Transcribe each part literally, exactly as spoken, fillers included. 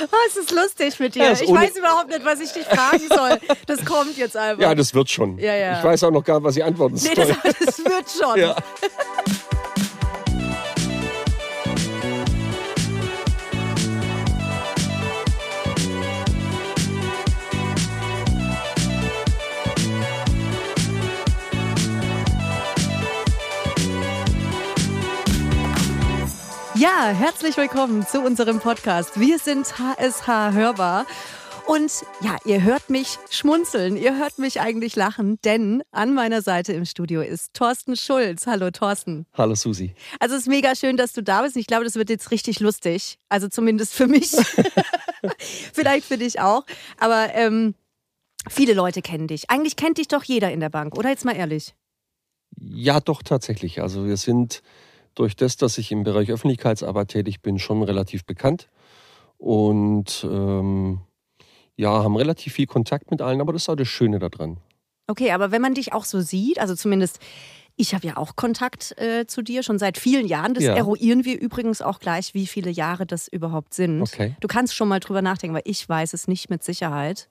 Oh, es ist lustig mit dir. Ja, ich weiß überhaupt nicht, was ich dich fragen soll. Das kommt jetzt einfach. Ja, das wird schon. Ja, ja. Ich weiß auch noch gar nicht, was ich antworten soll. Nee, das, das wird schon. Ja. Ja, herzlich willkommen zu unserem Podcast. Wir sind H S H Hörbar. Und ja, ihr hört mich schmunzeln, ihr hört mich eigentlich lachen, denn an meiner Seite im Studio ist Thorsten Schulz. Hallo Thorsten. Hallo Susi. Also es ist mega schön, dass du da bist. Ich glaube, das wird jetzt richtig lustig. Also zumindest für mich. Vielleicht für dich auch. Aber ähm, viele Leute kennen dich. Eigentlich kennt dich doch jeder in der Bank, oder? Jetzt mal ehrlich. Ja, doch tatsächlich. Also wir sind durch das, dass ich im Bereich Öffentlichkeitsarbeit tätig bin, schon relativ bekannt. Und ähm, ja, haben relativ viel Kontakt mit allen, aber das ist auch das Schöne daran. Okay, aber wenn man dich auch so sieht, also zumindest, ich habe ja auch Kontakt äh, zu dir, schon seit vielen Jahren. Das Ja. eruieren wir übrigens auch gleich, wie viele Jahre das überhaupt sind. Okay. Du kannst schon mal drüber nachdenken, weil ich weiß es nicht mit Sicherheit.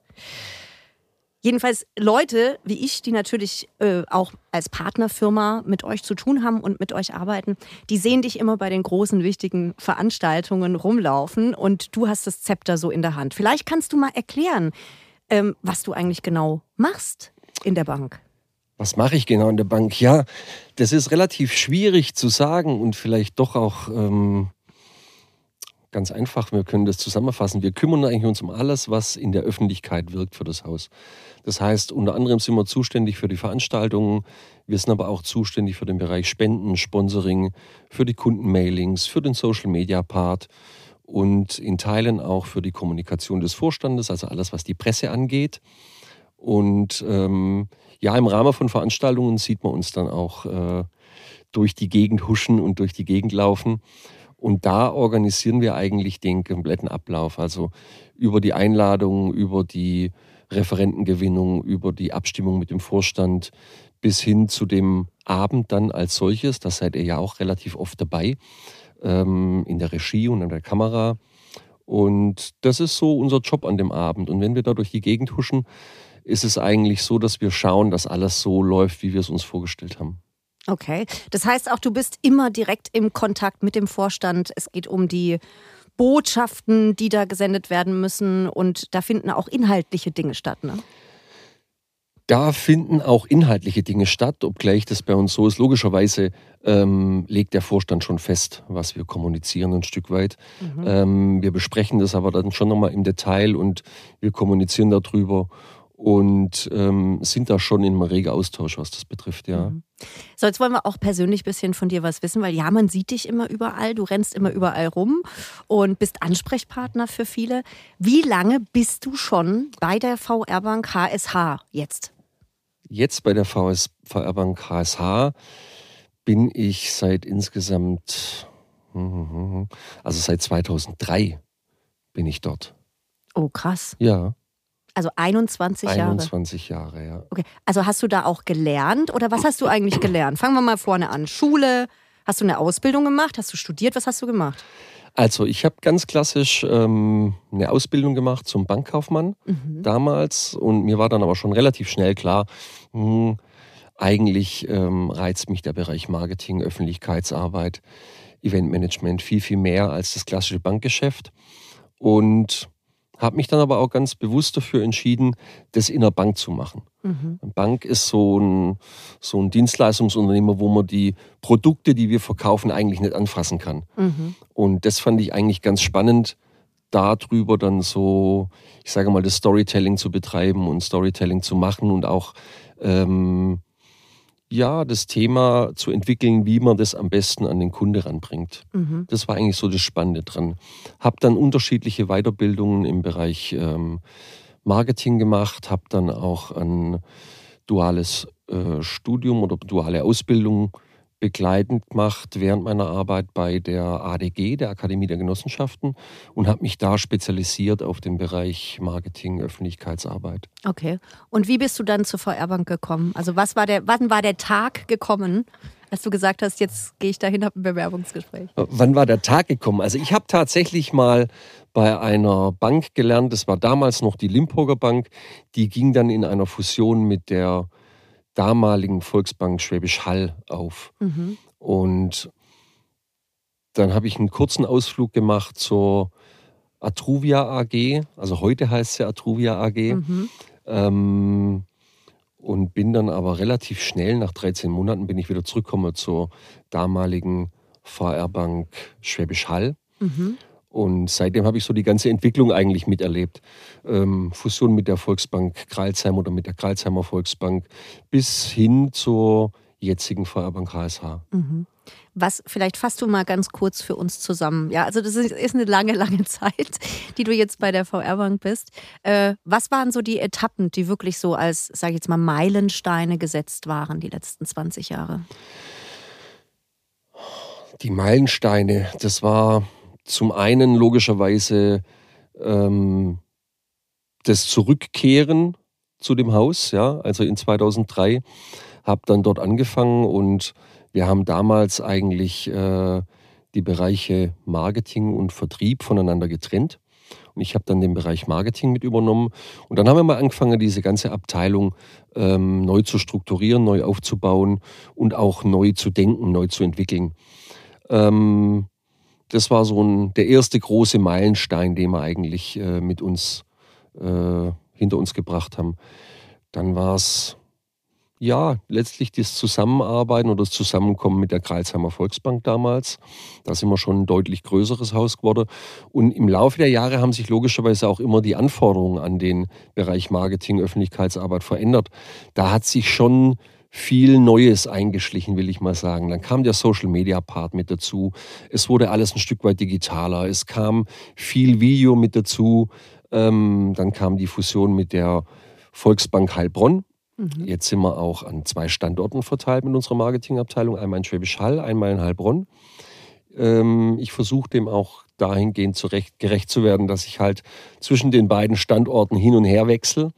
Jedenfalls Leute wie ich, die natürlich äh, auch als Partnerfirma mit euch zu tun haben und mit euch arbeiten, die sehen dich immer bei den großen, wichtigen Veranstaltungen rumlaufen und du hast das Zepter so in der Hand. Vielleicht kannst du mal erklären, ähm, was du eigentlich genau machst in der Bank. Was mache ich genau in der Bank? Ja, das ist relativ schwierig zu sagen und vielleicht doch auch ähm, ganz einfach. Wir können das zusammenfassen. Wir kümmern eigentlich uns um alles, was in der Öffentlichkeit wirkt für das Haus. Das heißt, unter anderem sind wir zuständig für die Veranstaltungen. Wir sind aber auch zuständig für den Bereich Spenden, Sponsoring, für die Kundenmailings, für den Social-Media-Part und in Teilen auch für die Kommunikation des Vorstandes, also alles, was die Presse angeht. Und ähm, ja, im Rahmen von Veranstaltungen sieht man uns dann auch äh, durch die Gegend huschen und durch die Gegend laufen. Und da organisieren wir eigentlich den kompletten Ablauf, also über die Einladung, über die Referentengewinnung, über die Abstimmung mit dem Vorstand bis hin zu dem Abend dann als solches. Da seid ihr ja auch relativ oft dabei, ähm, in der Regie und an der Kamera. Und das ist so unser Job an dem Abend. Und wenn wir da durch die Gegend huschen, ist es eigentlich so, dass wir schauen, dass alles so läuft, wie wir es uns vorgestellt haben. Okay, das heißt auch, du bist immer direkt im Kontakt mit dem Vorstand. Es geht um die Botschaften, die da gesendet werden müssen und da finden auch inhaltliche Dinge statt, ne? Da finden auch inhaltliche Dinge statt, obgleich das bei uns so ist. Logischerweise ähm, legt der Vorstand schon fest, was wir kommunizieren ein Stück weit. Mhm. Ähm, wir besprechen das aber dann schon nochmal im Detail und wir kommunizieren darüber. Und ähm, sind da schon in einem regen Austausch, was das betrifft, ja. So, jetzt wollen wir auch persönlich ein bisschen von dir was wissen, weil ja, man sieht dich immer überall, du rennst immer überall rum und bist Ansprechpartner für viele. Wie lange bist du schon bei der V R Bank H S H jetzt? Jetzt bei der V R Bank H S H bin ich seit insgesamt, also seit zweitausenddrei bin ich dort. Oh, krass. Ja. Also einundzwanzig Jahre? einundzwanzig Jahre, ja. Okay, also hast du da auch gelernt oder was hast du eigentlich gelernt? Fangen wir mal vorne an. Schule, hast du eine Ausbildung gemacht? Hast du studiert? Was hast du gemacht? Also ich habe ganz klassisch ähm, eine Ausbildung gemacht zum Bankkaufmann mhm. damals und mir war dann aber schon relativ schnell klar, mh, eigentlich ähm, reizt mich der Bereich Marketing, Öffentlichkeitsarbeit, Eventmanagement viel, viel mehr als das klassische Bankgeschäft und habe mich dann aber auch ganz bewusst dafür entschieden, das in der Bank zu machen. Mhm. Eine Bank ist so ein, so ein Dienstleistungsunternehmer, wo man die Produkte, die wir verkaufen, eigentlich nicht anfassen kann. Mhm. Und das fand ich eigentlich ganz spannend, darüber dann so, ich sage mal, das Storytelling zu betreiben und Storytelling zu machen und auch ähm, ja, das Thema zu entwickeln, wie man das am besten an den Kunde ranbringt. Mhm. Das war eigentlich so das Spannende dran. Hab dann unterschiedliche Weiterbildungen im Bereich ähm, Marketing gemacht, habe dann auch ein duales äh, Studium oder duale Ausbildung begleitend gemacht während meiner Arbeit bei der A D G, der Akademie der Genossenschaften, und habe mich da spezialisiert auf den Bereich Marketing, Öffentlichkeitsarbeit. Okay. Und wie bist du dann zur V R Bank gekommen? Also was war der, wann war der Tag gekommen, als du gesagt hast, jetzt gehe ich dahin, habe ein Bewerbungsgespräch? Wann war der Tag gekommen? Also ich habe tatsächlich mal bei einer Bank gelernt, das war damals noch die Limpurger Bank, die ging dann in einer Fusion mit der damaligen Volksbank Schwäbisch Hall auf. Mhm. Und dann habe ich einen kurzen Ausflug gemacht zur Atruvia A G, also heute heißt sie Atruvia A G. Mhm. Ähm, und bin dann aber relativ schnell, nach dreizehn Monaten, bin ich wieder zurückgekommen zur damaligen V R-Bank Schwäbisch Hall. Mhm. Und seitdem habe ich so die ganze Entwicklung eigentlich miterlebt. Ähm, Fusion mit der Volksbank Crailsheim oder mit der Crailsheimer Volksbank bis hin zur jetzigen V R-Bank H S H. Mhm. Was, vielleicht fasst du mal ganz kurz für uns zusammen. Ja, also das ist, ist eine lange, lange Zeit, die du jetzt bei der V R-Bank bist. Äh, was waren so die Etappen, die wirklich so als, sage ich jetzt mal, Meilensteine gesetzt waren, die letzten zwanzig Jahre? Die Meilensteine, das war zum einen logischerweise ähm, das Zurückkehren zu dem Haus, ja, also in zweitausenddrei, habe dann dort angefangen und wir haben damals eigentlich äh, die Bereiche Marketing und Vertrieb voneinander getrennt. Und ich habe dann den Bereich Marketing mit übernommen. Und dann haben wir mal angefangen, diese ganze Abteilung ähm, neu zu strukturieren, neu aufzubauen und auch neu zu denken, neu zu entwickeln. Ähm, das war so ein, der erste große Meilenstein, den wir eigentlich äh, mit uns äh, hinter uns gebracht haben. Dann war es ja letztlich das Zusammenarbeiten oder das Zusammenkommen mit der Crailsheimer Volksbank damals. Da sind wir schon ein deutlich größeres Haus geworden. Und im Laufe der Jahre haben sich logischerweise auch immer die Anforderungen an den Bereich Marketing, Öffentlichkeitsarbeit verändert. Da hat sich schon viel Neues eingeschlichen, will ich mal sagen. Dann kam der Social-Media-Part mit dazu. Es wurde alles ein Stück weit digitaler. Es kam viel Video mit dazu. Ähm, dann kam die Fusion mit der Volksbank Heilbronn. Mhm. Jetzt sind wir auch an zwei Standorten verteilt mit unserer Marketingabteilung. Einmal in Schwäbisch Hall, einmal in Heilbronn. Ähm, ich versuche dem auch dahingehend zurecht, gerecht zu werden, dass ich halt zwischen den beiden Standorten hin und her wechsle.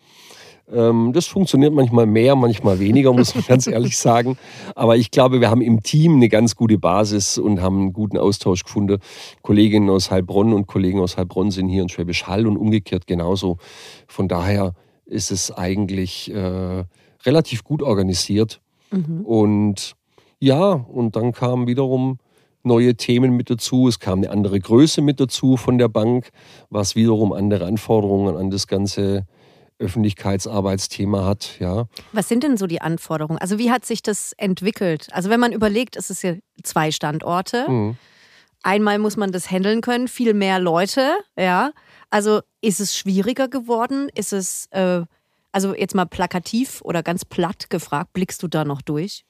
Das funktioniert manchmal mehr, manchmal weniger, muss man ganz ehrlich sagen. Aber ich glaube, wir haben im Team eine ganz gute Basis und haben einen guten Austausch gefunden. Kolleginnen aus Heilbronn und Kollegen aus Heilbronn sind hier in Schwäbisch Hall und umgekehrt genauso. Von daher ist es eigentlich äh, relativ gut organisiert. Mhm. Und ja, und dann kamen wiederum neue Themen mit dazu. Es kam eine andere Größe mit dazu von der Bank, was wiederum andere Anforderungen an das ganze Öffentlichkeitsarbeitsthema hat, ja. Was sind denn so die Anforderungen? Also wie hat sich das entwickelt? Also wenn man überlegt, es ist ja zwei Standorte. Mhm. Einmal muss man das handeln können, viel mehr Leute, ja. Also ist es schwieriger geworden? Ist es, äh, also jetzt mal plakativ oder ganz platt gefragt, blickst du da noch durch?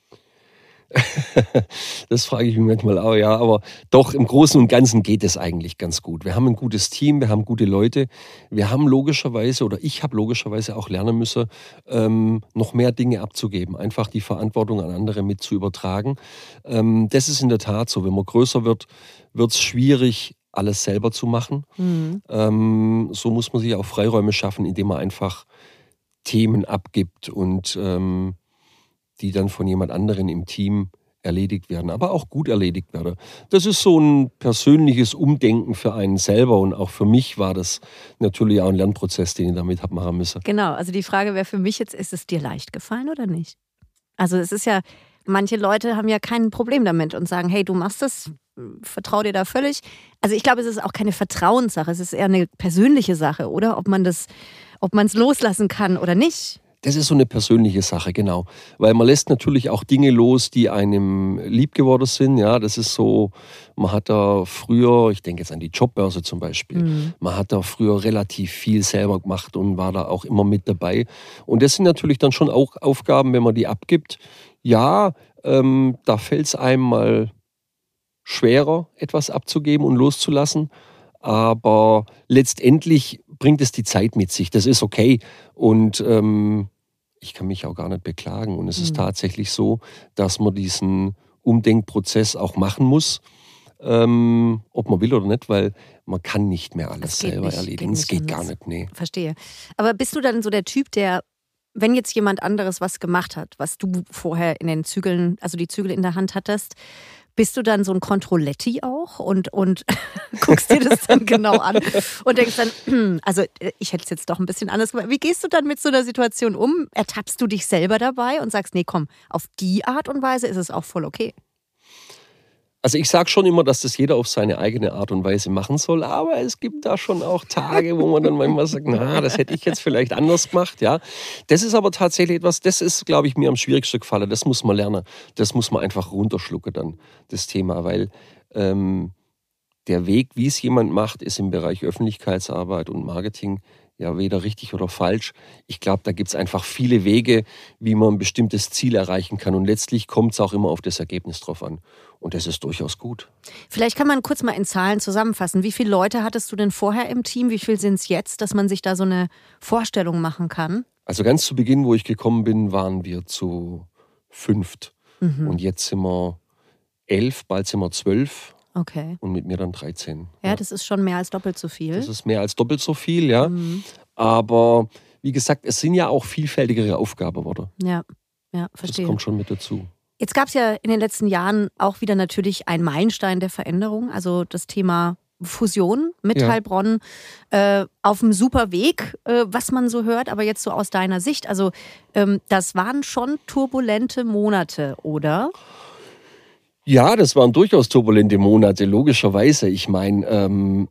Das frage ich mich manchmal auch, ja. Aber doch, im Großen und Ganzen geht es eigentlich ganz gut. Wir haben ein gutes Team, wir haben gute Leute. Wir haben logischerweise, oder ich habe logischerweise auch lernen müssen, ähm, noch mehr Dinge abzugeben. Einfach die Verantwortung an andere mit zu übertragen. Ähm, das ist in der Tat so. Wenn man größer wird, wird es schwierig, alles selber zu machen. Mhm. Ähm, so muss man sich auch Freiräume schaffen, indem man einfach Themen abgibt und ähm, die dann von jemand anderen im Team erledigt werden, aber auch gut erledigt werden. Das ist so ein persönliches Umdenken für einen selber und auch für mich war das natürlich auch ein Lernprozess, den ich damit habe machen müssen. Genau, also die Frage wäre für mich jetzt, ist es dir leicht gefallen oder nicht? Also es ist ja, manche Leute haben ja kein Problem damit und sagen, hey, du machst das, vertrau dir da völlig. Also ich glaube, es ist auch keine Vertrauenssache, es ist eher eine persönliche Sache, oder? Ob man das, ob man es loslassen kann oder nicht. Das ist so eine persönliche Sache, genau. Weil man lässt natürlich auch Dinge los, die einem lieb geworden sind. Ja, das ist so, man hat da früher, ich denke jetzt an die Jobbörse zum Beispiel, mhm. man hat da früher relativ viel selber gemacht und war da auch immer mit dabei. Und das sind natürlich dann schon auch Aufgaben, wenn man die abgibt. Ja, ähm, da fällt es einem mal schwerer, etwas abzugeben und loszulassen. Aber letztendlich bringt es die Zeit mit sich. Das ist okay. Und ähm, ich kann mich auch gar nicht beklagen. Und es mhm. ist tatsächlich so, dass man diesen Umdenkprozess auch machen muss. Ähm, ob man will oder nicht, weil man kann nicht mehr alles selber nicht, erledigen. Es geht, geht gar nicht, nee. Verstehe. Aber bist du dann so der Typ, der wenn jetzt jemand anderes was gemacht hat, was du vorher in den Zügeln, also die Zügel in der Hand hattest, bist du dann so ein Controletti auch und, und guckst dir das dann genau an und denkst dann, also ich hätte es jetzt doch ein bisschen anders gemacht. Wie gehst du dann mit so einer Situation um? Ertappst du dich selber dabei und sagst, nee, komm, auf die Art und Weise ist es auch voll okay? Also ich sage schon immer, dass das jeder auf seine eigene Art und Weise machen soll, aber es gibt da schon auch Tage, wo man dann manchmal sagt, na, das hätte ich jetzt vielleicht anders gemacht, ja. Das ist aber tatsächlich etwas, das ist, glaube ich, mir am schwierigsten gefallen, das muss man lernen, das muss man einfach runterschlucken dann, das Thema, weil ähm, der Weg, wie es jemand macht, ist im Bereich Öffentlichkeitsarbeit und Marketing ja weder richtig oder falsch. Ich glaube, da gibt es einfach viele Wege, wie man ein bestimmtes Ziel erreichen kann. Und letztlich kommt es auch immer auf das Ergebnis drauf an. Und das ist durchaus gut. Vielleicht kann man kurz mal in Zahlen zusammenfassen. Wie viele Leute hattest du denn vorher im Team? Wie viel sind es jetzt, dass man sich da so eine Vorstellung machen kann? Also ganz zu Beginn, wo ich gekommen bin, waren wir zu fünft. Mhm. Und jetzt sind wir elf, bald sind wir zwölf. Okay. Und mit mir dann dreizehn. Ja, ja, das ist schon mehr als doppelt so viel. Das ist mehr als doppelt so viel, ja. Mhm. Aber wie gesagt, es sind ja auch vielfältigere Aufgaben, oder? Ja, ja, verstehe. Das kommt schon mit dazu. Jetzt gab es ja in den letzten Jahren auch wieder natürlich einen Meilenstein der Veränderung, also das Thema Fusion mit Ja. Heilbronn äh, auf einem super Weg, äh, was man so hört, aber jetzt so aus deiner Sicht, also ähm, das waren schon turbulente Monate, oder? Ja, das waren durchaus turbulente Monate, logischerweise. Ich meine, ähm,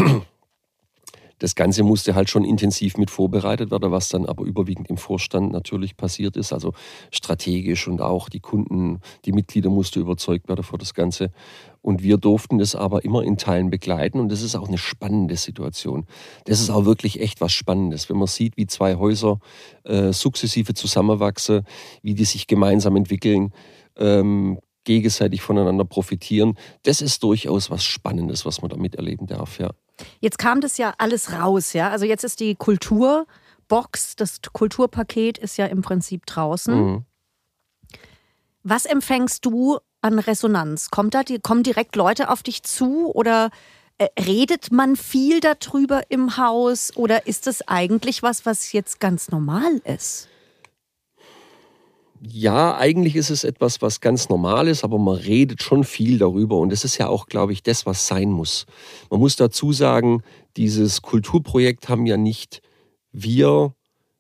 das Ganze musste halt schon intensiv mit vorbereitet werden, was dann aber überwiegend im Vorstand natürlich passiert ist. Also strategisch und auch die Kunden, die Mitglieder mussten überzeugt werden für das Ganze. Und wir durften das aber immer in Teilen begleiten und das ist auch eine spannende Situation. Das ist auch wirklich echt was Spannendes, wenn man sieht, wie zwei Häuser äh, sukzessive zusammenwachsen, wie die sich gemeinsam entwickeln, ähm, gegenseitig voneinander profitieren. Das ist durchaus was Spannendes, was man da miterleben darf, ja. Jetzt kam das ja alles raus, ja. Also jetzt ist die Kulturbox, das Kulturpaket ist ja im Prinzip draußen. Mhm. Was empfängst du an Resonanz? Kommt da die, kommen direkt Leute auf dich zu oder äh, redet man viel darüber im Haus oder ist das eigentlich was, was jetzt ganz normal ist? Ja, eigentlich ist es etwas, was ganz normal ist, aber man redet schon viel darüber und das ist ja auch, glaube ich, das, was sein muss. Man muss dazu sagen, dieses Kulturprojekt haben ja nicht wir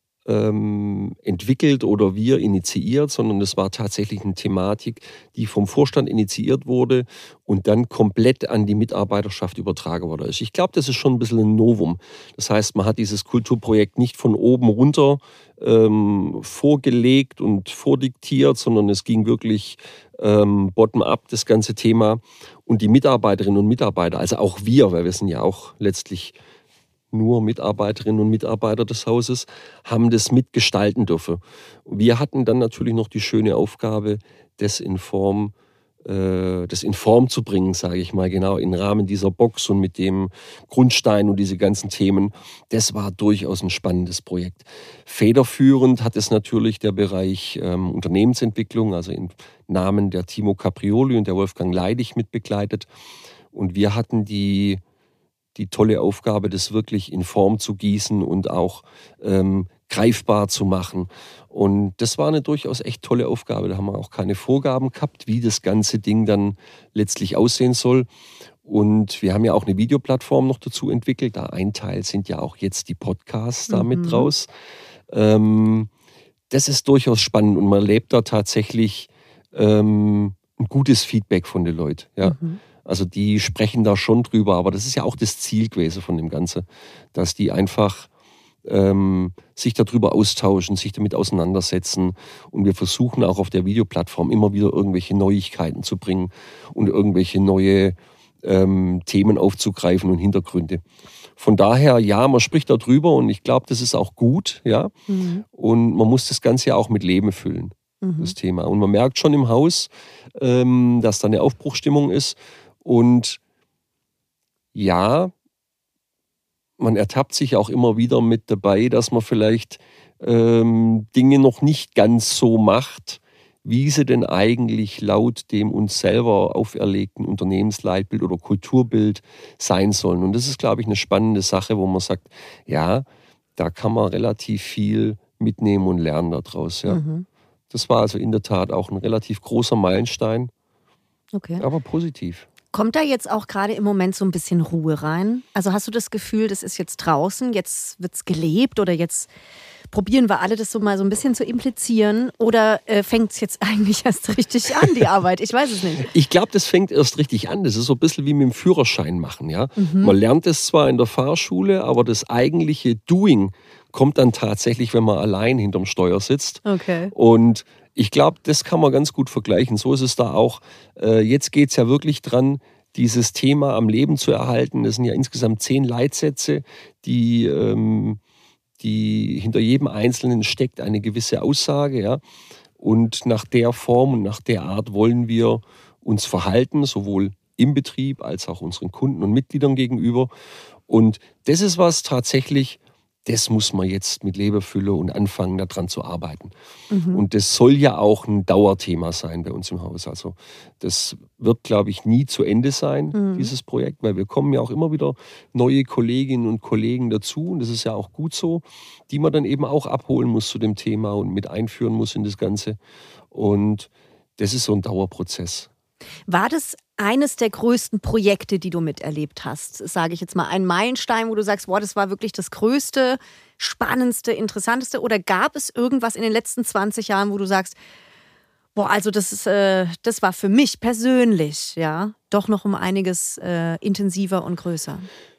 ähm, entwickelt oder wir initiiert, sondern es war tatsächlich eine Thematik, die vom Vorstand initiiert wurde und dann komplett an die Mitarbeiterschaft übertragen wurde. Also ich glaube, das ist schon ein bisschen ein Novum. Das heißt, man hat dieses Kulturprojekt nicht von oben runter ähm, vorgelegt und vordiktiert, sondern es ging wirklich ähm, bottom-up, das ganze Thema. Und die Mitarbeiterinnen und Mitarbeiter, also auch wir, weil wir sind ja auch letztlich nur Mitarbeiterinnen und Mitarbeiter des Hauses, haben das mitgestalten dürfen. Wir hatten dann natürlich noch die schöne Aufgabe, das in Form, äh, das in Form zu bringen, sage ich mal, genau im Rahmen dieser Box und mit dem Grundstein und diese ganzen Themen. Das war durchaus ein spannendes Projekt. Federführend hat es natürlich der Bereich ähm, Unternehmensentwicklung, also im Namen der Timo Caprioli und der Wolfgang Leidig mitbegleitet. Und wir hatten die die tolle Aufgabe, das wirklich in Form zu gießen und auch ähm, greifbar zu machen. Und das war eine durchaus echt tolle Aufgabe. Da haben wir auch keine Vorgaben gehabt, wie das ganze Ding dann letztlich aussehen soll. Und wir haben ja auch eine Videoplattform noch dazu entwickelt. Da ein Teil sind ja auch jetzt die Podcasts da mit Mhm. draus. Ähm, das ist durchaus spannend und man erlebt da tatsächlich ähm, ein gutes Feedback von den Leuten. Ja. Mhm. Also die sprechen da schon drüber, aber das ist ja auch das Ziel gewesen von dem Ganzen, dass die einfach ähm, sich darüber austauschen, sich damit auseinandersetzen und wir versuchen auch auf der Videoplattform immer wieder irgendwelche Neuigkeiten zu bringen und irgendwelche neue ähm, Themen aufzugreifen und Hintergründe. Von daher, ja, man spricht darüber und ich glaube, das ist auch gut, ja. Mhm. Und man muss das Ganze ja auch mit Leben füllen, Mhm. das Thema. Und man merkt schon im Haus, ähm, dass da eine Aufbruchstimmung ist. Und ja, man ertappt sich auch immer wieder mit dabei, dass man vielleicht ähm, Dinge noch nicht ganz so macht, wie sie denn eigentlich laut dem uns selber auferlegten Unternehmensleitbild oder Kulturbild sein sollen. Und das ist, glaube ich, eine spannende Sache, wo man sagt, ja, da kann man relativ viel mitnehmen und lernen daraus. Ja. Mhm. Das war also in der Tat auch ein relativ großer Meilenstein, okay. aber positiv. Kommt da jetzt auch gerade im Moment so ein bisschen Ruhe rein? Also hast du das Gefühl, das ist jetzt draußen, jetzt wird es gelebt oder jetzt probieren wir alle das so mal so ein bisschen zu implizieren oder äh, fängt es jetzt eigentlich erst richtig an, die Arbeit? Ich weiß es nicht. Ich glaube, das fängt erst richtig an. Das ist so ein bisschen wie mit dem Führerschein machen. Ja? Mhm. Man lernt es zwar in der Fahrschule, aber das eigentliche Doing kommt dann tatsächlich, wenn man allein hinterm Steuer sitzt. Okay. Und ich glaube, das kann man ganz gut vergleichen. So ist es da auch. Äh, jetzt geht es ja wirklich dran, dieses Thema am Leben zu erhalten. Das sind ja insgesamt zehn Leitsätze, die, ähm, die hinter jedem Einzelnen steckt eine gewisse Aussage. Ja? Und nach der Form und nach der Art wollen wir uns verhalten, sowohl im Betrieb als auch unseren Kunden und Mitgliedern gegenüber. Und das ist was tatsächlich, das muss man jetzt mit Leberfülle und anfangen, daran zu arbeiten. Mhm. Und das soll ja auch ein Dauerthema sein bei uns im Haus. Also das wird, glaube ich, nie zu Ende sein, mhm. dieses Projekt, weil wir kommen ja auch immer wieder neue Kolleginnen und Kollegen dazu. Und das ist ja auch gut so, die man dann eben auch abholen muss zu dem Thema und mit einführen muss in das Ganze. Und das ist so ein Dauerprozess. War das eines der größten Projekte, die du miterlebt hast? Sage ich jetzt mal, ein Meilenstein, wo du sagst, boah, das war wirklich das größte, spannendste, interessanteste? Oder gab es irgendwas in den letzten zwanzig Jahren, wo du sagst, boah, also das ist, äh, das war für mich persönlich, ja, doch noch um einiges äh, intensiver und größer?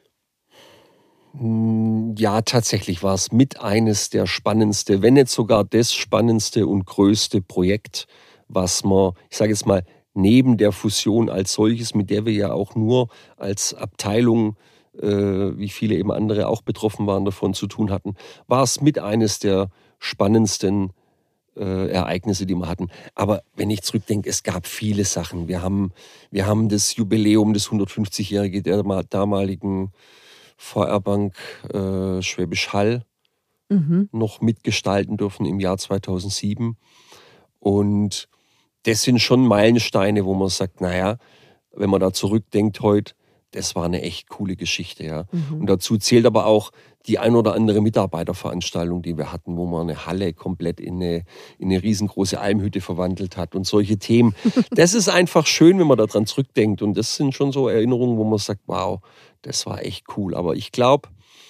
Ja, tatsächlich war es mit eines der spannendste, wenn nicht sogar das spannendste und größte Projekt, was man, ich sage jetzt mal, neben der Fusion als solches, mit der wir ja auch nur als Abteilung, äh, wie viele eben andere auch betroffen waren, davon zu tun hatten, war es mit eines der spannendsten äh, Ereignisse, die wir hatten. Aber wenn ich zurückdenke, es gab viele Sachen. Wir haben, wir haben das Jubiläum, das hundertfünfzigjährige der damaligen V R-Bank äh, Schwäbisch Hall mhm. noch mitgestalten dürfen im Jahr zweitausendsieben. Und das sind schon Meilensteine, wo man sagt, naja, wenn man da zurückdenkt heute, das war eine echt coole Geschichte. Ja. Mhm. Und dazu zählt aber auch die ein oder andere Mitarbeiterveranstaltung, die wir hatten, wo man eine Halle komplett in eine, in eine riesengroße Almhütte verwandelt hat und solche Themen. Das ist einfach schön, wenn man daran zurückdenkt. Und das sind schon so Erinnerungen, wo man sagt, wow, das war echt cool. Aber ich glaube,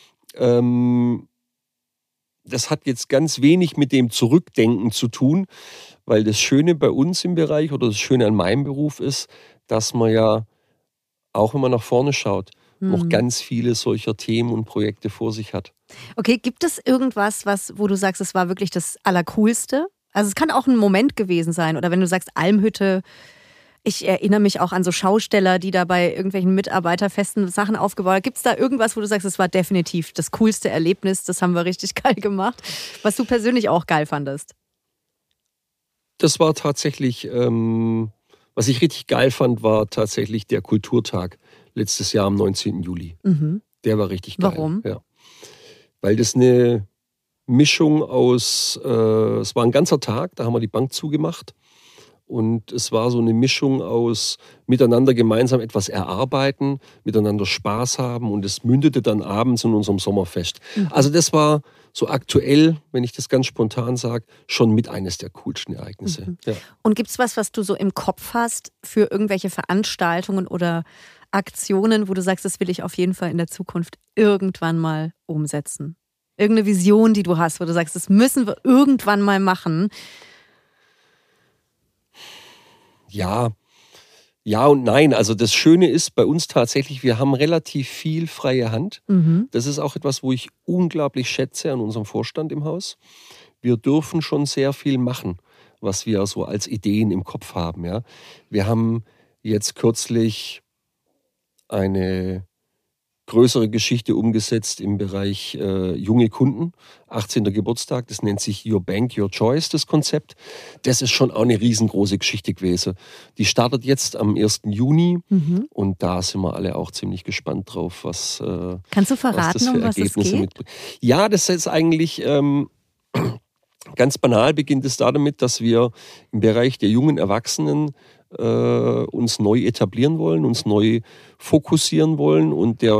ähm, das hat jetzt ganz wenig mit dem Zurückdenken zu tun, weil das Schöne bei uns im Bereich oder das Schöne an meinem Beruf ist, dass man ja, auch wenn man nach vorne schaut, hm. noch ganz viele solcher Themen und Projekte vor sich hat. Okay, gibt es irgendwas, was, wo du sagst, es war wirklich das Allercoolste? Also es kann auch ein Moment gewesen sein. Oder wenn du sagst Almhütte, ich erinnere mich auch an so Schausteller, die da bei irgendwelchen Mitarbeiterfesten Sachen aufgebaut haben. Gibt es da irgendwas, wo du sagst, es war definitiv das coolste Erlebnis, das haben wir richtig geil gemacht, was du persönlich auch geil fandest? Das war tatsächlich, ähm, was ich richtig geil fand, war tatsächlich der Kulturtag letztes Jahr am neunzehnten Juli. Mhm. Der war richtig geil. Warum? Ja. Weil das eine Mischung aus, äh, es war ein ganzer Tag, da haben wir die Bank zugemacht. Und es war so eine Mischung aus miteinander gemeinsam etwas erarbeiten, miteinander Spaß haben und es mündete dann abends in unserem Sommerfest. Mhm. Also das war so aktuell, wenn ich das ganz spontan sage, schon mit eines der coolsten Ereignisse. Mhm. Ja. Und gibt es was, was du so im Kopf hast für irgendwelche Veranstaltungen oder Aktionen, wo du sagst, das will ich auf jeden Fall in der Zukunft irgendwann mal umsetzen? Irgendeine Vision, die du hast, wo du sagst, das müssen wir irgendwann mal machen? Ja, ja und nein. Also das Schöne ist bei uns tatsächlich, wir haben relativ viel freie Hand. Mhm. Das ist auch etwas, wo ich unglaublich schätze an unserem Vorstand im Haus. Wir dürfen schon sehr viel machen, was wir so als Ideen im Kopf haben. Ja. Wir haben jetzt kürzlich eine größere Geschichte umgesetzt im Bereich äh, junge Kunden, achtzehnten Geburtstag, das nennt sich Your Bank, Your Choice, das Konzept. Das ist schon auch eine riesengroße Geschichte gewesen. Die startet jetzt am ersten Juni mhm. und da sind wir alle auch ziemlich gespannt drauf, was, äh, Kannst du verraten, was das für um was Ergebnisse es geht? mitbringt. Ja, das ist eigentlich ähm, ganz banal, beginnt es da damit, dass wir im Bereich der jungen Erwachsenen uns neu etablieren wollen, uns neu fokussieren wollen und der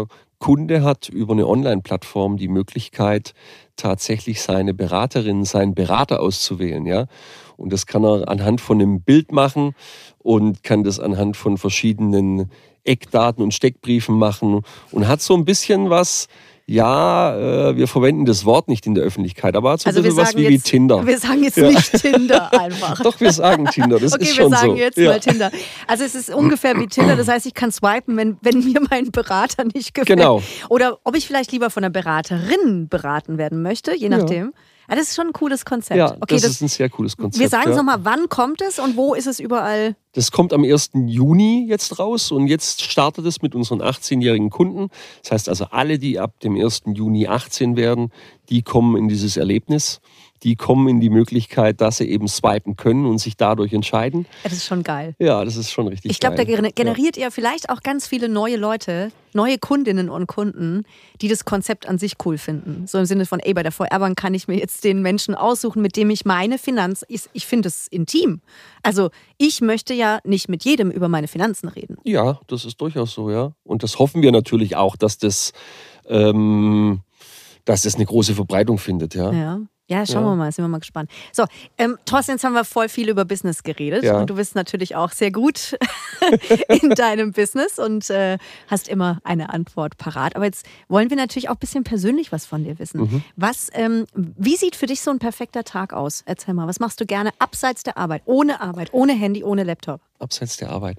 Kunde hat über eine Online-Plattform die Möglichkeit, tatsächlich seine Beraterin, seinen Berater auszuwählen. Ja? Und das kann er anhand von einem Bild machen und kann das anhand von verschiedenen Eckdaten und Steckbriefen machen und hat so ein bisschen was. Ja, äh, wir verwenden das Wort nicht in der Öffentlichkeit, aber hat so also ein bisschen was wie, jetzt, wie Tinder. Wir sagen jetzt ja. nicht Tinder einfach. Doch, wir sagen Tinder, das okay, ist schon so. Okay, wir sagen jetzt ja. mal Tinder. Also es ist ungefähr wie Tinder, das heißt, ich kann swipen, wenn, wenn mir mein Berater nicht gefällt. Genau. Oder ob ich vielleicht lieber von einer Beraterin beraten werden möchte, je nachdem. Ja. Ja, das ist schon ein cooles Konzept. Ja, okay, das, das ist ein sehr cooles Konzept. Wir sagen es ja. nochmal, wann kommt es und wo ist es überall? Das kommt am ersten Juni jetzt raus und jetzt startet es mit unseren achtzehnjährigen Kunden. Das heißt also, alle, die ab dem ersten Juni achtzehn werden, die kommen in dieses Erlebnis. Die kommen in die Möglichkeit, dass sie eben swipen können und sich dadurch entscheiden. Ja, das ist schon geil. Ja, das ist schon richtig ich glaub, geil. Ich glaube, da generiert ja. ihr vielleicht auch ganz viele neue Leute, neue Kundinnen und Kunden, die das Konzept an sich cool finden. So im Sinne von, ey, bei der V R-Bank kann ich mir jetzt den Menschen aussuchen, mit dem ich meine Finanz... Ich, ich finde es intim. Also ich möchte ja nicht mit jedem über meine Finanzen reden. Ja, das ist durchaus so, ja. Und das hoffen wir natürlich auch, dass das, ähm, dass das eine große Verbreitung findet, ja. Ja. Ja, schauen ja. wir mal, sind wir mal gespannt. So, ähm, Thorsten, jetzt haben wir voll viel über Business geredet ja. und du bist natürlich auch sehr gut in deinem Business und äh, hast immer eine Antwort parat. Aber jetzt wollen wir natürlich auch ein bisschen persönlich was von dir wissen. Mhm. Was, ähm, wie sieht für dich so ein perfekter Tag aus? Erzähl mal, was machst du gerne abseits der Arbeit, ohne Arbeit, ohne Handy, ohne Laptop? Abseits der Arbeit.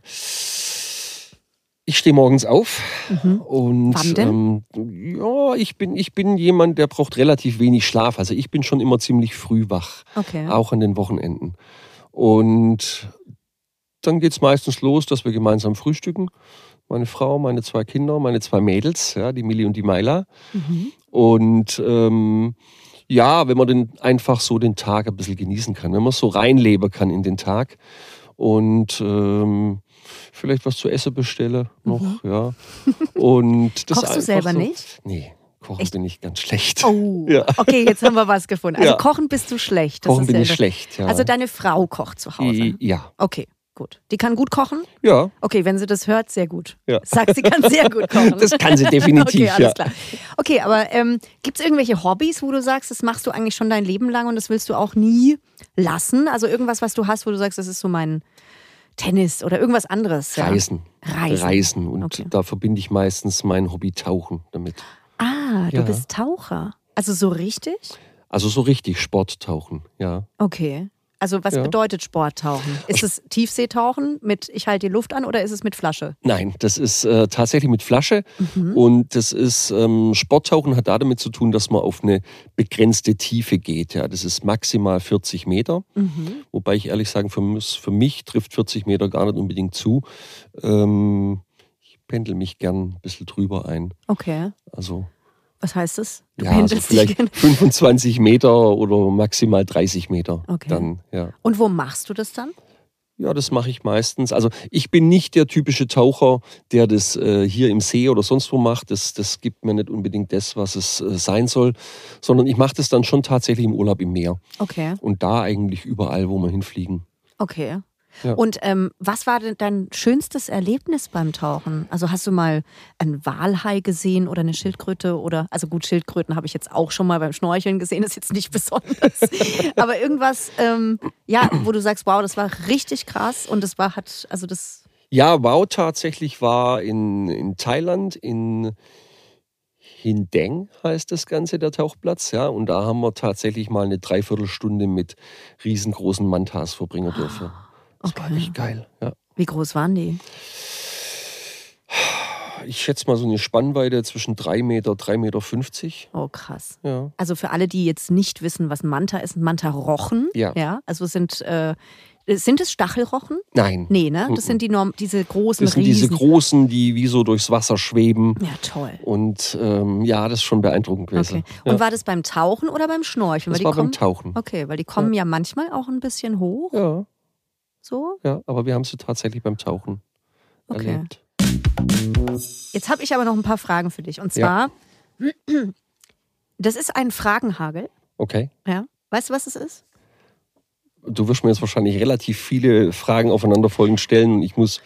Ich stehe morgens auf mhm. und Wann denn? Ähm, ja, ich bin, ich bin jemand, der braucht relativ wenig Schlaf. Also ich bin schon immer ziemlich früh wach, okay. auch an den Wochenenden. Und dann geht es meistens los, dass wir gemeinsam frühstücken. Meine Frau, meine zwei Kinder, meine zwei Mädels, ja, die Milli und die Maila. Mhm. Und ähm, ja, wenn man den einfach so den Tag ein bisschen genießen kann, wenn man so reinleben kann in den Tag und ähm, vielleicht was zu essen bestelle noch, mhm. ja. Und das Kochst du selber so, nicht? Nee, kochen Echt? bin ich ganz schlecht. Oh, ja. Okay, jetzt haben wir was gefunden. Also ja. kochen bist du schlecht. Das kochen ist bin ja ich das. schlecht, ja. Also deine Frau kocht zu Hause? Ja. Okay, gut. Die kann gut kochen? Ja. Okay, wenn sie das hört, sehr gut. Ja. Sagt, sie kann sehr gut kochen. Das kann sie definitiv, okay, alles ja. klar. Okay, aber ähm, gibt es irgendwelche Hobbys, wo du sagst, das machst du eigentlich schon dein Leben lang und das willst du auch nie lassen? Also irgendwas, was du hast, wo du sagst, das ist so mein Tennis oder irgendwas anderes? Ja? Reisen. Reisen. Reisen. Und okay. da verbinde ich meistens mein Hobby Tauchen damit. Ah, du ja. bist Taucher. Also so richtig? Also so richtig Sporttauchen, ja. Okay. Also was ja. bedeutet Sporttauchen? Ist es Tiefseetauchen mit ich halte die Luft an oder ist es mit Flasche? Nein, das ist äh, tatsächlich mit Flasche. Mhm. Und das ist ähm, Sporttauchen hat damit zu tun, dass man auf eine begrenzte Tiefe geht. Ja, das ist maximal vierzig Meter. Mhm. Wobei ich ehrlich sagen, für mich, für mich trifft vierzig Meter gar nicht unbedingt zu. Ähm, ich pendel mich gern ein bisschen drüber ein. Okay. Also was heißt das? Du ja, also vielleicht fünfundzwanzig Meter oder maximal dreißig Meter. Okay. Dann, ja. Und wo machst du das dann? Ja, das mache ich meistens. Also ich bin nicht der typische Taucher, der das äh, hier im See oder sonst wo macht. Das, das gibt mir nicht unbedingt das, was es äh, sein soll. Sondern ich mache das dann schon tatsächlich im Urlaub im Meer. Okay. Und da eigentlich überall, wo wir hinfliegen. Okay. Ja. Und ähm, was war denn dein schönstes Erlebnis beim Tauchen? Also hast du mal einen Walhai gesehen oder eine Schildkröte oder, also gut, Schildkröten habe ich jetzt auch schon mal beim Schnorcheln gesehen, ist jetzt nicht besonders. Aber irgendwas, ähm, ja, wo du sagst, wow, das war richtig krass und das war, hat, also das... Ja, wow, tatsächlich war in, in Thailand, in Hindeng heißt das Ganze, der Tauchplatz, ja, und da haben wir tatsächlich mal eine Dreiviertelstunde mit riesengroßen Mantas verbringen dürfen. Das okay. war echt geil, ja. Wie groß waren die? Ich schätze mal so eine Spannweite zwischen drei Meter, drei Meter fünfzig. Oh, krass. Ja. Also für alle, die jetzt nicht wissen, was ein Manta ist, ein Manta-Rochen. Ja. ja. Also sind, äh, sind es Stachelrochen? Nein. Nee, ne? Das sind die Norm diese großen Das sind Riesen. diese großen, die wie so durchs Wasser schweben. Ja, toll. Und ähm, ja, das ist schon beeindruckend gewesen. Okay. Und ja. war das beim Tauchen oder beim Schnorcheln? Das weil die war kommen, beim Tauchen. Okay, weil die kommen ja. ja manchmal auch ein bisschen hoch. Ja. So? Ja, aber wir haben sie tatsächlich beim Tauchen okay. erlebt. Jetzt habe ich aber noch ein paar Fragen für dich. Und zwar, ja. das ist ein Fragenhagel. Okay. Ja. Weißt du, was es ist? Du wirst mir jetzt wahrscheinlich relativ viele Fragen aufeinanderfolgend stellen und ich muss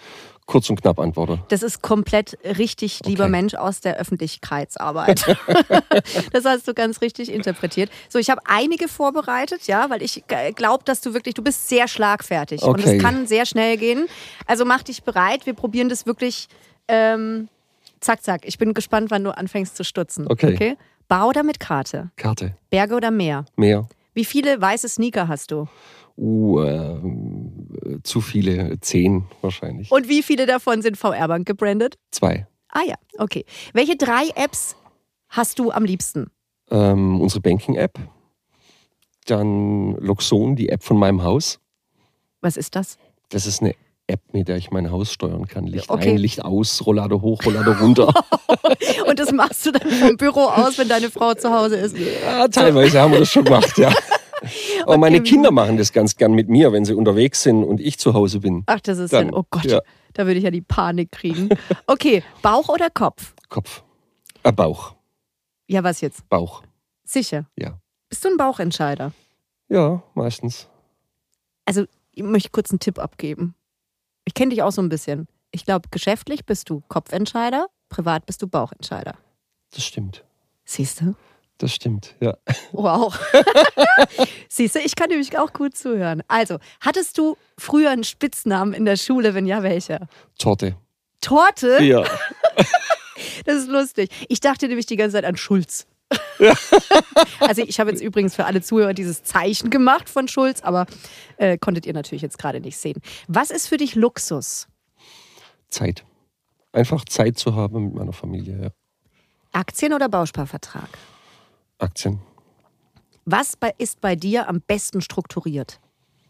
kurz und knapp antworte. Das ist komplett richtig, lieber Okay. Mensch aus der Öffentlichkeitsarbeit. Das hast du ganz richtig interpretiert. So, ich habe einige vorbereitet, ja, weil ich glaube, dass du wirklich, du bist sehr schlagfertig und Okay. es kann sehr schnell gehen. Also mach dich bereit, wir probieren das wirklich ähm, zack, zack. Ich bin gespannt, wann du anfängst zu stutzen. Okay. Bar oder mit Karte? Karte. Berge oder Meer? Meer. Wie viele weiße Sneaker hast du? Uh, äh, zu viele. Zehn wahrscheinlich. Und wie viele davon sind V R-Bank gebrandet? Zwei. Ah ja, okay. Welche drei Apps hast du am liebsten? Ähm, unsere Banking-App. Dann Loxon, die App von meinem Haus. Was ist das? Das ist eine App, mit der ich mein Haus steuern kann. Licht Okay. ein, Licht aus, Rollade hoch, Rollade runter. Und das machst du dann vom Büro aus, wenn deine Frau zu Hause ist? Ja, teilweise haben wir das schon gemacht, ja. Aber Okay. meine Kinder machen das ganz gern mit mir, wenn sie unterwegs sind und ich zu Hause bin. Ach, das ist Dann, ja, oh Gott, ja. da würde ich ja die Panik kriegen. Okay, Bauch oder Kopf? Kopf. Äh, Bauch. Ja, was jetzt? Bauch. Sicher. Ja. Bist du ein Bauchentscheider? Ja, meistens. Also, ich möchte kurz einen Tipp abgeben. Ich kenne dich auch so ein bisschen. Ich glaube, geschäftlich bist du Kopfentscheider, privat bist du Bauchentscheider. Das stimmt. Siehst du? Das stimmt, ja. Wow. Siehst du, ich kann nämlich auch gut zuhören. Also, hattest du früher einen Spitznamen in der Schule? Wenn ja, welcher? Torte. Torte? Ja. Das ist lustig. Ich dachte nämlich die ganze Zeit an Schulz. Also ich habe jetzt übrigens für alle Zuhörer dieses Zeichen gemacht von Schulz, aber äh, konntet ihr natürlich jetzt gerade nicht sehen. Was ist für dich Luxus? Zeit. Einfach Zeit zu haben mit meiner Familie, ja. Aktien oder Bausparvertrag? Aktien. Was bei, ist bei dir am besten strukturiert?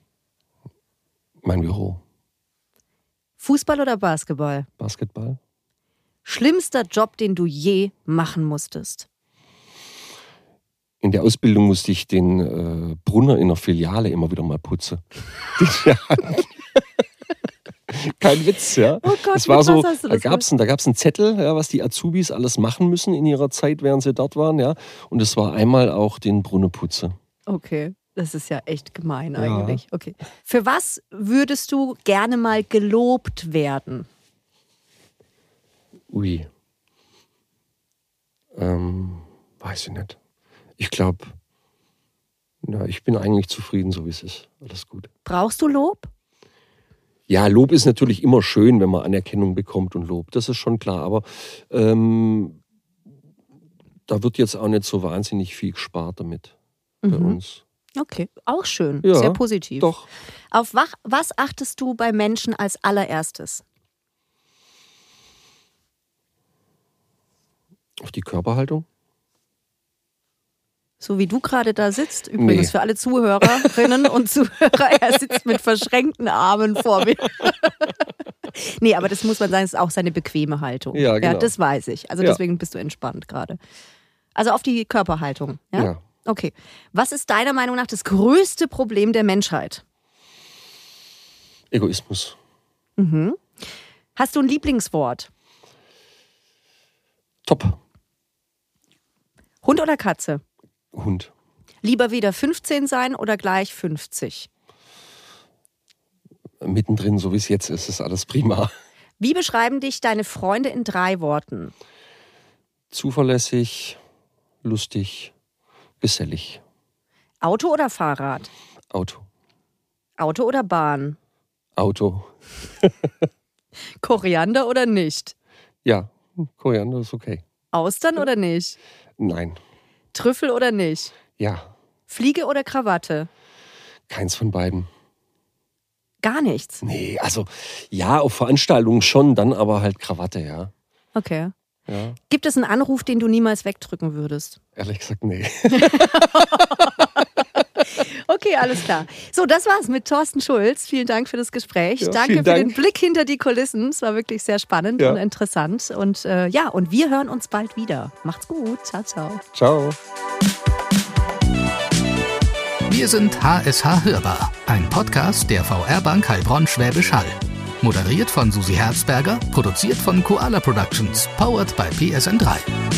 Mein Büro. Fußball oder Basketball? Basketball. Schlimmster Job, den du je machen musstest? In der Ausbildung musste ich den äh, Brunner in der Filiale immer wieder mal putzen. Kein Witz, ja. Oh Gott, es war mit so, was hast du da das gab es da gab's einen Zettel, ja, was die Azubis alles machen müssen in ihrer Zeit, während sie dort waren, ja. Und es war einmal auch den Brunnen putzen. Okay, das ist ja echt gemein Ja. eigentlich. Okay. Für was würdest du gerne mal gelobt werden? Ui. Ähm, weiß ich nicht. Ich glaube, ja, ich bin eigentlich zufrieden, so wie es ist. Alles gut. Brauchst du Lob? Ja, Lob ist natürlich immer schön, wenn man Anerkennung bekommt und Lob. Das ist schon klar. Aber ähm, da wird jetzt auch nicht so wahnsinnig viel gespart damit bei Mhm. uns. Okay, auch schön. Ja, Sehr positiv. Doch. Auf wach, was achtest du bei Menschen als allererstes? Auf die Körperhaltung? So wie du gerade da sitzt, übrigens Nee. für alle Zuhörerinnen und Zuhörer, er sitzt mit verschränkten Armen vor mir. Nee, aber das muss man sagen, ist auch seine bequeme Haltung. Ja, genau. Ja, das weiß ich. Also Ja. deswegen bist du entspannt gerade. Also auf die Körperhaltung. Ja? Ja. Okay. Was ist deiner Meinung nach das größte Problem der Menschheit? Egoismus. Mhm. Hast du ein Lieblingswort? Top. Hund oder Katze? Hund. Lieber wieder fünfzehn sein oder gleich fünfzig? Mittendrin, so wie es jetzt ist, ist alles prima. Wie beschreiben dich deine Freunde in drei Worten? Zuverlässig, lustig, gesellig. Auto oder Fahrrad? Auto. Auto oder Bahn? Auto. Koriander oder nicht? Ja, Koriander ist okay. Austern oder nicht? Nein. Trüffel oder nicht? Ja, Fliege oder Krawatte? keins von beiden. Gar nichts. Nee, also ja, auf Veranstaltungen schon, dann aber halt Krawatte, ja. Okay. Ja, Gibt es einen Anruf, den du niemals wegdrücken würdest? ehrlich gesagt, nee. Okay, alles klar. So, das war's mit Thorsten Schulz. Vielen Dank für das Gespräch. Ja, Danke vielen für Dank. den Blick hinter die Kulissen. Es war wirklich sehr spannend Ja. und interessant. Und äh, ja, und wir hören uns bald wieder. Macht's gut. Ciao, ciao. Ciao. Wir sind H S H Hörbar, ein Podcast der V R-Bank Heilbronn Schwäbisch Hall. Moderiert von Susi Herzberger, produziert von Koala Productions, powered by P S N drei.